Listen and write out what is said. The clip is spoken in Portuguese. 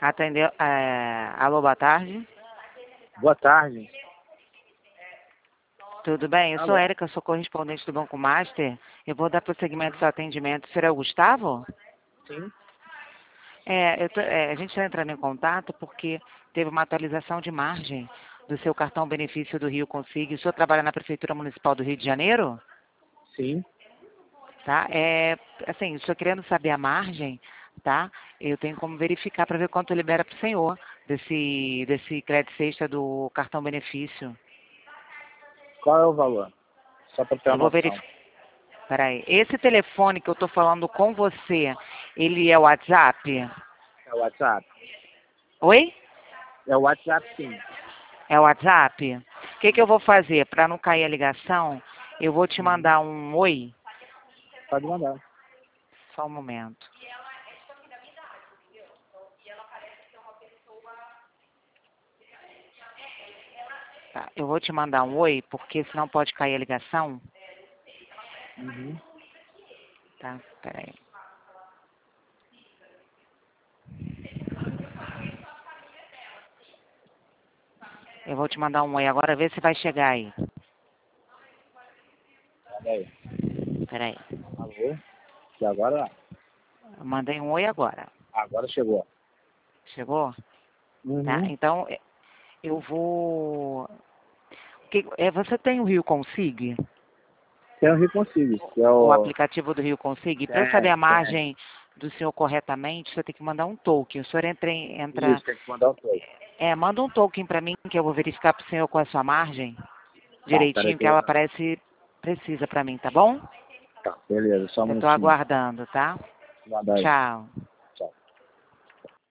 Atendeu. Alô, boa tarde. Boa tarde. Tudo bem? Eu sou Alô. Érica, sou correspondente do Banco Master. Eu vou dar prosseguimento ao seu atendimento. O senhor é o Gustavo? Sim. A gente está entrando em contato porque teve uma atualização de margem do seu cartão benefício do Rio Consigo. O senhor trabalha na Prefeitura Municipal do Rio de Janeiro? Sim. Tá? Assim, estou querendo saber a margem, tá? Eu tenho como verificar para ver quanto libera para o senhor desse crédito sexta do cartão benefício. Qual é o valor? Só para ter Eu uma vou noção. verificar. Peraí, esse telefone que eu estou falando com você, ele é o WhatsApp? É o WhatsApp? Oi? É o WhatsApp, sim. É o WhatsApp? O que eu vou fazer? Para não cair a ligação, eu vou te mandar um oi. Pode mandar. Só um momento. Tá, eu vou te mandar um oi, porque senão pode cair a ligação. Uhum. Tá, peraí. Eu vou te mandar um oi agora, vê se vai chegar aí. Manda aí. Peraí. Alô? E agora? Eu mandei um oi agora. Agora chegou. Chegou? Tá, Uhum. então eu vou... Você tem o Rio Consig? Tem o Rio Consigo, que é O o... aplicativo do Rio Consig? Para eu saber Tem, a tem. margem do senhor corretamente, você tem que mandar um token. O senhor entra... Isso, tem que mandar o todo. Manda um token para mim, que eu vou verificar para o senhor qual é a sua margem. Tá, peraí Direitinho, que que ela eu... parece precisa para mim, tá bom? Tá, beleza, só um Eu estou minutinho. aguardando, tá? Vou mandar aí. Tchau.